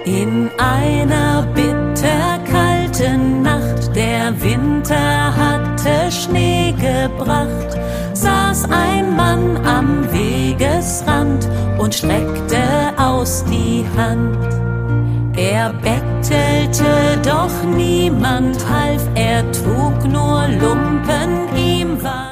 In einer bitterkalten Nacht, der Winter hatte Schnee gebracht, saß ein Mann am Wegesrand und streckte aus die Hand. Er bettelte, doch niemand half, er trug nur Lumpen, ihm war